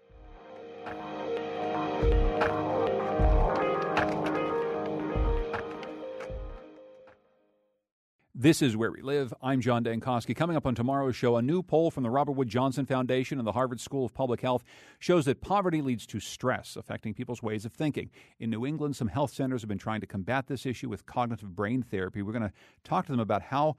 S1: This is Where We Live. I'm John Dankosky. Coming up on tomorrow's show, a new poll from the Robert Wood Johnson Foundation and the Harvard School of Public Health shows that poverty leads to stress, affecting people's ways of thinking. In New England, some health centers have been trying to combat this issue with cognitive brain therapy. We're going to talk to them about how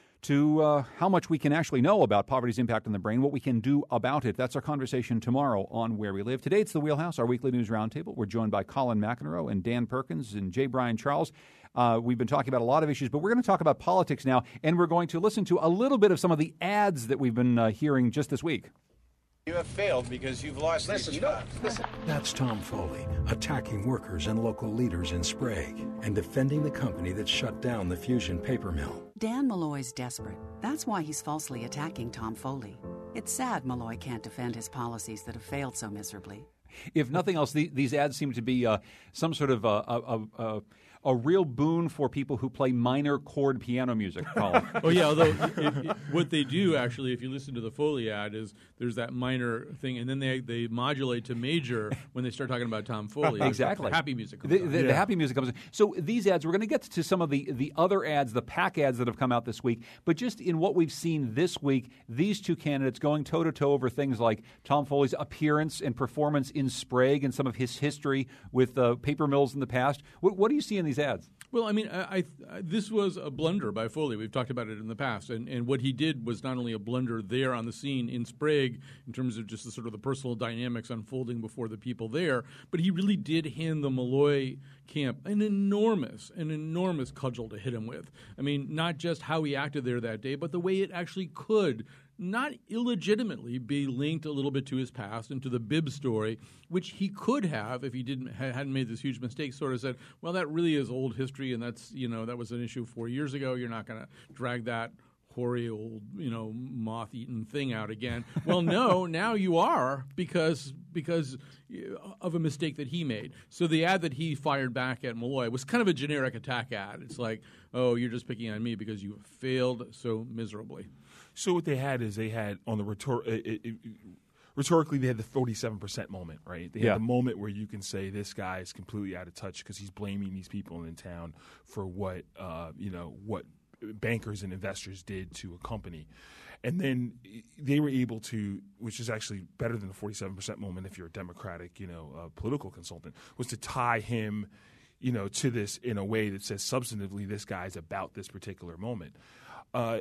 S1: to uh, how much we can actually know about poverty's impact on the brain, what we can do about it. That's our conversation tomorrow on Where We Live. Today, it's The Wheelhouse, our weekly news roundtable. We're joined by Colin McEnroe and Dan Perkins and J. Brian Charles. Uh, we've been talking about a lot of issues, but we're going to talk about politics now, and we're going to listen to a little bit of some of the ads that we've been uh, hearing just this week.
S10: You have failed because you've lost
S11: listen,
S10: these
S11: you know, listen.
S12: That's Tom Foley, attacking workers and local leaders in Sprague and defending the company that shut down the Fusion paper mill.
S13: Dan Malloy's desperate. That's why he's falsely attacking Tom Foley. It's sad Malloy can't defend his policies that have failed so miserably.
S1: If nothing else, the, these ads seem to be uh, some sort of uh, a, a, a, a real boon for people who play minor chord piano music, Colin.
S2: Oh, yeah, although it, it, what they do, actually, if you listen to the Foley ad, is there's that minor thing, and then they, they modulate to major when they start talking about Tom Foley.
S1: Exactly.
S2: The happy music comes
S1: the,
S2: on.
S1: The,
S2: Yeah.
S1: the happy music comes in. So these ads, we're going to get to some of the, the other ads, the PAC ads that have come out this week, but just in what we've seen this week, these two candidates going toe-to-toe over things like Tom Foley's appearance and performance in Sprague and some of his history with uh, paper mills in the past. What, what do you see in these ads?
S2: Well, I mean, I, I, I, this was a blunder by Foley. We've talked about it in the past, and, and what he did was not only a blunder there on the scene in Sprague in terms of just the sort of the personal dynamics unfolding before the people there, but he really did hand the Malloy camp an enormous, an enormous cudgel to hit him with. I mean, not just how he acted there that day, but the way it actually could not illegitimately be linked a little bit to his past and to the Bibb story, which he could have if he didn't hadn't made this huge mistake. Sort of said, well, that really is old history, and that's you know that was an issue four years ago. You're not going to drag that hoary old you know moth-eaten thing out again. Well, no, now you are because because of a mistake that he made. So the ad that he fired back at Malloy was kind of a generic attack ad. It's like, oh, you're just picking on me because you failed so miserably.
S4: So what they had is they had on the rhetor- it, it, it, rhetorically they had the forty-seven percent moment, right? They had
S1: Yeah.
S4: the moment where you can say this guy is completely out of touch because he's blaming these people in town for what uh, you know what bankers and investors did to a company. And then they were able to, which is actually better than the forty-seven percent moment if you're a Democratic, you know, uh, political consultant, was to tie him, you know, to this in a way that says substantively this guy's about this particular moment. Uh,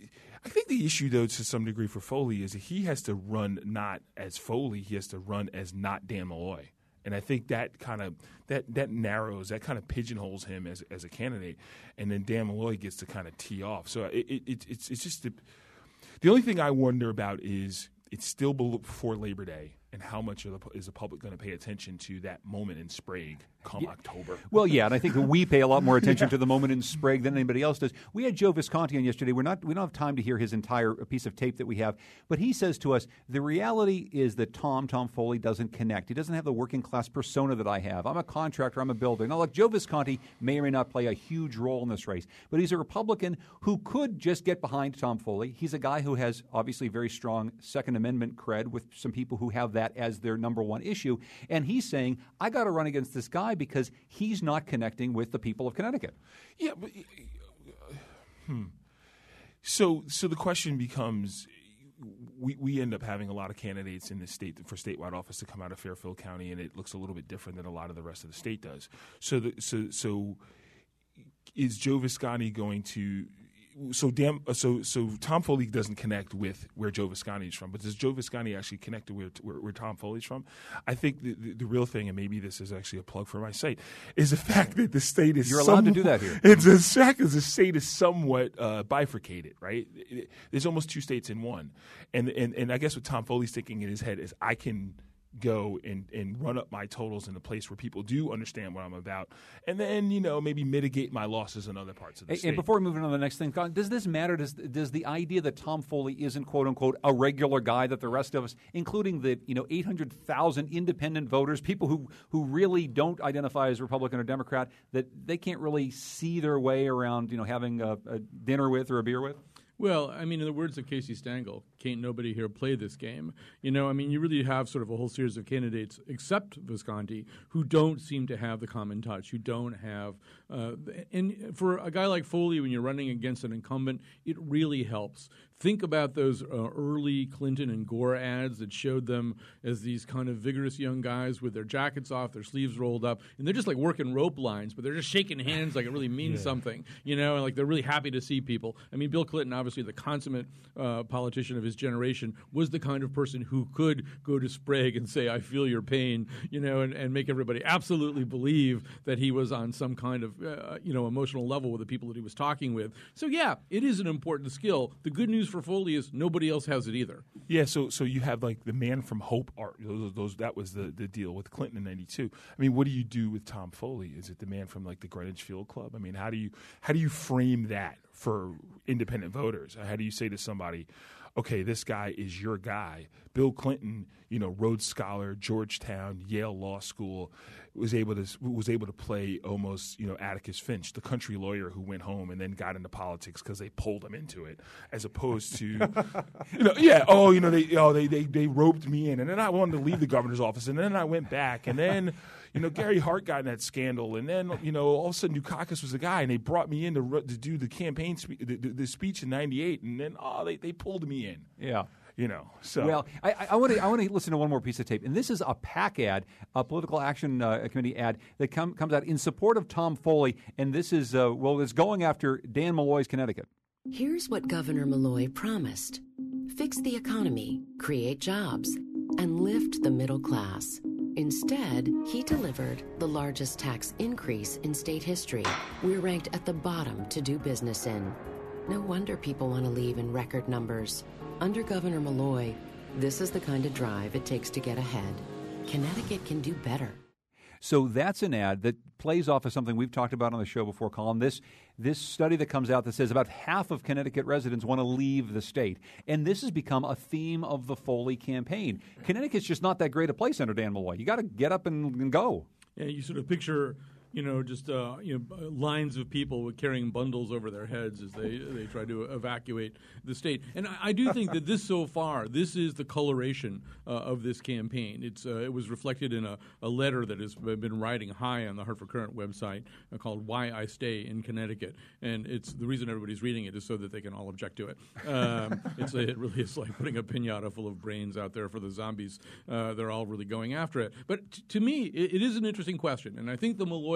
S4: I think the issue, though, to some degree for Foley is that he has to run not as Foley, he has to run as not Dan Malloy. And I think that kind of that that narrows, that kind of pigeonholes him as as a candidate, and then Dan Malloy gets to kind of tee off. So it, it, it's it's just the, the only thing I wonder about is it's still before Labor Day. and how much of the, is the public going to pay attention to that moment in Sprague come
S1: yeah.
S4: October?
S1: Well, yeah, and I think that we pay a lot more attention
S4: yeah.
S1: to the moment in Sprague than anybody else does. We had Joe Visconti on yesterday. We're not, we don't have time to hear his entire piece of tape that we have, but he says to us, the reality is that Tom, Tom Foley doesn't connect. He doesn't have the working class persona that I have. I'm a contractor. I'm a builder. Now, look, Joe Visconti may or may not play a huge role in this race, but he's a Republican who could just get behind Tom Foley. He's a guy who has obviously very strong Second Amendment cred with some people who have that as their number one issue. And he's saying, I got to run against this guy because he's not connecting with the people of Connecticut.
S4: Yeah, but uh, hmm. So, so the question becomes, we we end up having a lot of candidates in the state for statewide office to come out of Fairfield County, and it looks a little bit different than a lot of the rest of the state does. So, the, so, so is Joe Visconti going to? So, damn, so, so Tom Foley doesn't connect with where Joe Visconti is from, but does Joe Visconti actually connect to where, where, where Tom Foley's from? I think the, the, the real thing, and maybe this is actually a plug for my site, is the fact that the state is
S1: You're allowed to do that here.
S4: It's the fact that the state is somewhat uh, bifurcated, right? It, it, there's almost two states in one, and and and I guess what Tom Foley's thinking in his head is, I can go and, and run up my totals in a place where people do understand what I'm about, and then, you know, maybe mitigate my losses in other parts of the
S1: and,
S4: state.
S1: And before we move on to the next thing, does this matter? Does does the idea that Tom Foley isn't, quote unquote, a regular guy that the rest of us, including the, you know, eight hundred thousand independent voters, people who, who really don't identify as Republican or Democrat, that they can't really see their way around, you know, having a, a dinner with or a beer with?
S2: Well, I mean, in the words of Casey Stengel, can't nobody here play this game? You know, I mean, you really have sort of a whole series of candidates, except Visconti, who don't seem to have the common touch, who don't have uh, – and for a guy like Foley, when you're running against an incumbent, it really helps. Think about those uh, early Clinton and Gore ads that showed them as these kind of vigorous young guys with their jackets off, their sleeves rolled up, and they're just like working rope lines, but they're just shaking hands like it really means yeah. something, you know, and like they're really happy to see people. I mean, Bill Clinton, obviously the consummate uh, politician of his generation, was the kind of person who could go to Sprague and say, I feel your pain, you know, and, and make everybody absolutely believe that he was on some kind of, uh, you know, emotional level with the people that he was talking with. So, yeah, it is an important skill. The good news for Foley is nobody else has it either.
S4: Yeah, so so you have like the Man from Hope art. Those, those that was the, the deal with Clinton in ninety-two. I mean, what do you do with Tom Foley? Is it the man from like the Greenwich Field Club? I mean, how do you how do you frame that for independent voters? How do you say to somebody, okay, this guy is your guy? Bill Clinton, you know, Rhodes Scholar, Georgetown, Yale Law School, was able to was able to play almost, you know, Atticus Finch, the country lawyer who went home and then got into politics because they pulled him into it, as opposed to, you know, yeah, oh, you know, they, oh, they, they, they roped me in, and then I wanted to leave the governor's office, and then I went back, and then, you know, Gary Hart got in that scandal, and then, you know, all of a sudden Dukakis was the guy, and they brought me in to, to do the campaign spe- the, the, the speech in ninety-eight, and then oh, they they pulled me in.
S1: Yeah.
S4: You know, so
S1: well, I, I want to I want to listen to one more piece of tape, and this is a PAC ad, a Political Action uh, Committee ad that com- comes out in support of Tom Foley, and this is uh, well, it's going after Dan Malloy's Connecticut.
S11: Here's what Governor Malloy promised: fix the economy, create jobs, and lift the middle class. Instead, he delivered the largest tax increase in state history. We're ranked at the bottom to do business in. No wonder people want to leave in record numbers. Under Governor Malloy, this is the kind of drive it takes to get ahead. Connecticut can do better.
S1: So that's an ad that plays off of something we've talked about on the show before, Colin. This this study that comes out that says about half of Connecticut residents want to leave the state. And this has become a theme of the Foley campaign. Connecticut's just not that great a place under Dan Malloy. You got to get up and, and go.
S2: Yeah, you sort of picture, you know, just uh, you know, lines of people with carrying bundles over their heads as they they try to evacuate the state. And I, I do think that this, so far, this is the coloration uh, of this campaign. It's uh, it was reflected in a, a letter that has been riding high on the Hartford Courant website uh, called "Why I Stay in Connecticut," and it's the reason everybody's reading it is so that they can all object to it. Um, it's it really is like putting a piñata full of brains out there for the zombies. Uh, they're all really going after it. But t- to me, it, it is an interesting question, and I think the Malloy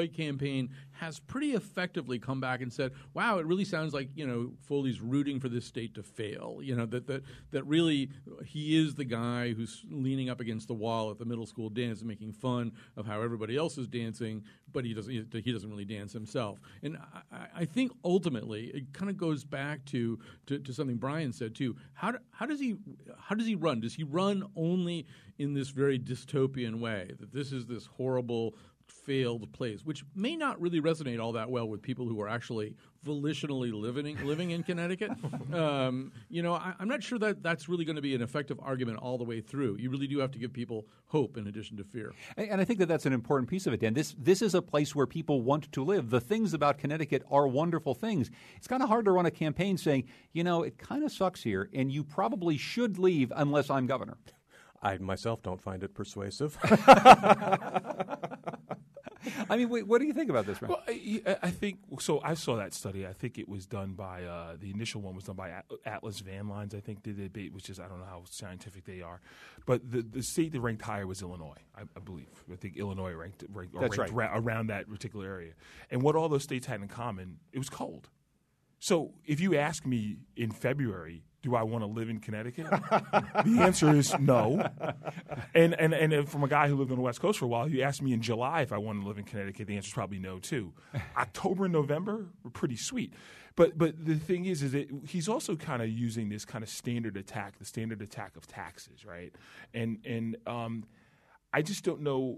S2: Malloy campaign has pretty effectively come back and said, wow, it really sounds like, you know, Foley's rooting for this state to fail. You know, that that that really he is the guy who's leaning up against the wall at the middle school dance and making fun of how everybody else is dancing, but he doesn't he doesn't really dance himself. And I, I think ultimately it kind of goes back to, to, to something Brian said too. How do, how does he how does he run? Does he run only in this very dystopian way, that this is this horrible failed place, which may not really resonate all that well with people who are actually volitionally living living in Connecticut. Um, you know, I, I'm not sure that that's really going to be an effective argument all the way through. You really do have to give people hope in addition to fear.
S1: And, and I think that that's an important piece of it, Dan. This this is a place where people want to live. The things about Connecticut are wonderful things. It's kind of hard to run a campaign saying, you know, it kind of sucks here, and you probably should leave unless I'm governor.
S3: I myself don't find it persuasive.
S1: I mean, wait, what do you think about this, man?
S4: Well, I, I think so. I saw that study. I think it was done by uh, the initial one was done by Atlas Van Lines. I think the debate, which is I don't know how scientific they are, but the, the state that ranked higher was Illinois. I, I believe. I think Illinois ranked, ranked,
S1: That's
S4: ranked
S1: right.
S4: ra- around that particular area. And what all those states had in common, it was cold. So if you ask me in February, do I want to live in Connecticut? The answer is no. And, and and from a guy who lived on the West Coast for a while, you asked me in July if I want to live in Connecticut, the answer is probably no too. October and November were pretty sweet. But but the thing is, is that he's also kind of using this kind of standard attack, the standard attack of taxes, right? And and um, I just don't know.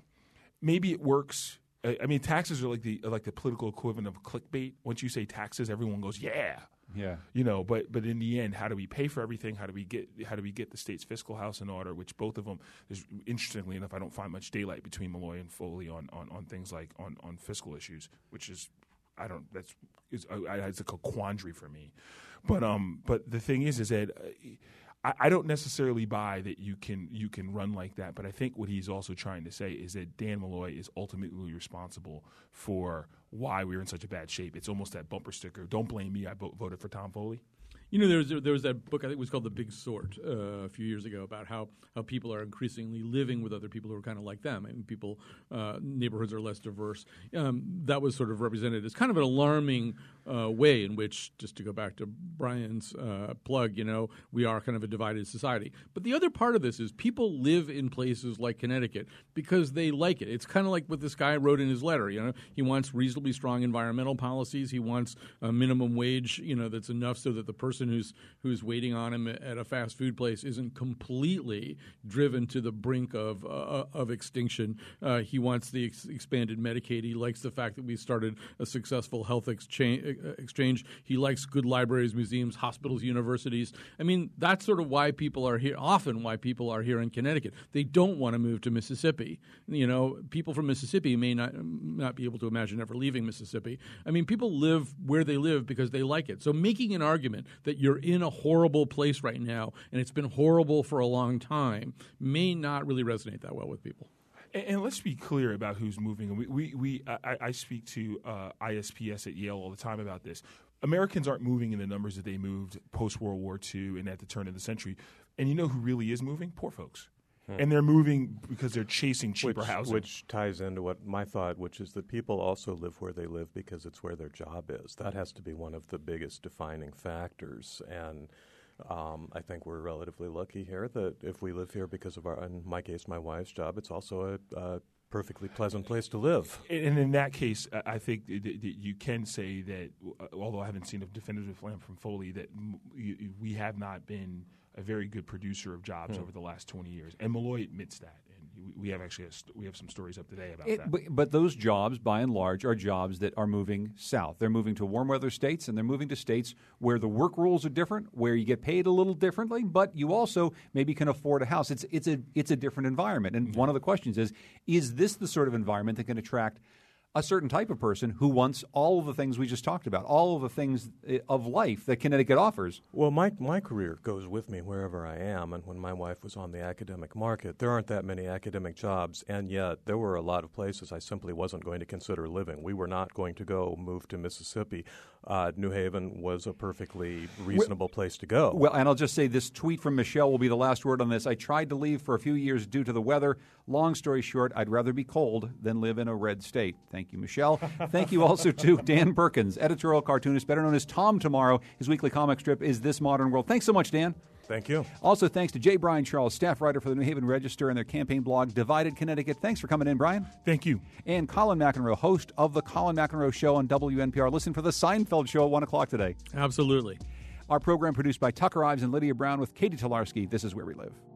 S4: Maybe it works. I mean, taxes are like the like the political equivalent of clickbait. Once you say taxes, everyone goes, yeah.
S1: Yeah,
S4: you know, but but in the end, how do we pay for everything? How do we get how do we get the state's fiscal house in order? Which both of them, there's, interestingly enough, I don't find much daylight between Malloy and Foley on, on, on things like on, on fiscal issues, which is I don't that's is uh, it's like a quandary for me. But um, but the thing is, is that. Uh, I, I don't necessarily buy that you can you can run like that, but I think what he's also trying to say is that Dan Malloy is ultimately responsible for why we're in such a bad shape. It's almost that bumper sticker. Don't blame me. I bo- voted for Tom Foley.
S2: You know, there was there was that book I think it was called The Big Sort uh, a few years ago about how, how people are increasingly living with other people who are kind of like them. I mean, people uh, neighborhoods are less diverse. Um, that was sort of represented as kind of an alarming uh, way in which, just to go back to Brian's uh, plug, you know, we are kind of a divided society. But the other part of this is people live in places like Connecticut because they like it. It's kind of like what this guy wrote in his letter. You know, he wants reasonably strong environmental policies. He wants a minimum wage, you know, that's enough so that the person who's who's waiting on him at a fast food place isn't completely driven to the brink of uh, of extinction. Uh, he wants the ex- expanded Medicaid. He likes the fact that we started a successful health exchange. exchange. He likes good libraries, museums, hospitals, universities. I mean, that's sort of why people are here. Often, why people are here in Connecticut. They don't want to move to Mississippi. You know, people from Mississippi may not not be able to imagine ever leaving Mississippi. I mean, people live where they live because they like it. So making an argument that you're in a horrible place right now and it's been horrible for a long time may not really resonate that well with people.
S4: And, and let's be clear about who's moving. We, we, we I, I speak to uh, I S P S at Yale all the time about this. Americans aren't moving in the numbers that they moved post-World War Two and at the turn of the century. And you know who really is moving? Poor folks. Hmm. And they're moving because they're chasing cheaper
S3: which,
S4: housing.
S3: Which ties into what my thought, which is that people also live where they live because it's where their job is. That has to be one of the biggest defining factors. And um, I think we're relatively lucky here that if we live here because of our, in my case, my wife's job, it's also a uh, perfectly pleasant place to live.
S4: And in that case, I think that you can say that, although I haven't seen a definitive plan from Foley, that we have not been a very good producer of jobs hmm. over the last twenty years. And Malloy admits that. And we have actually a, we have some stories up today about
S1: it,
S4: that.
S1: But, but those jobs, by and large, are jobs that are moving south. They're moving to warm weather states, and they're moving to states where the work rules are different, where you get paid a little differently, but you also maybe can afford a house. It's, it's, a, it's a different environment. And mm-hmm. one of the questions is, is this the sort of environment that can attract a certain type of person who wants all of the things we just talked about, all of the things of life that Connecticut offers?
S3: Well, my my career goes with me wherever I am, and when my wife was on the academic market, there aren't that many academic jobs, and yet there were a lot of places I simply wasn't going to consider living. We were not going to go move to Mississippi. uh, New Haven was a perfectly reasonable well, place to go.
S1: Well, and I'll just say this tweet from Michelle will be the last word on this. I tried to leave for a few years due to the weather. Long story short, I'd rather be cold than live in a red state. Thank you, Michelle. Thank you also to Dan Perkins, editorial cartoonist, better known as Tom Tomorrow. His weekly comic strip is This Modern World. Thanks so much, Dan.
S3: Thank you.
S1: Also, thanks to J. Brian Charles, staff writer for the New Haven Register and their campaign blog, Divided Connecticut. Thanks for coming in, Brian.
S4: Thank you.
S1: And Colin McEnroe, host of The Colin McEnroe Show on W N P R. Listen for The Seinfeld Show at one o'clock today.
S2: Absolutely.
S1: Our program produced by Tucker Ives and Lydia Brown with Katie Tolarski. This is Where We Live.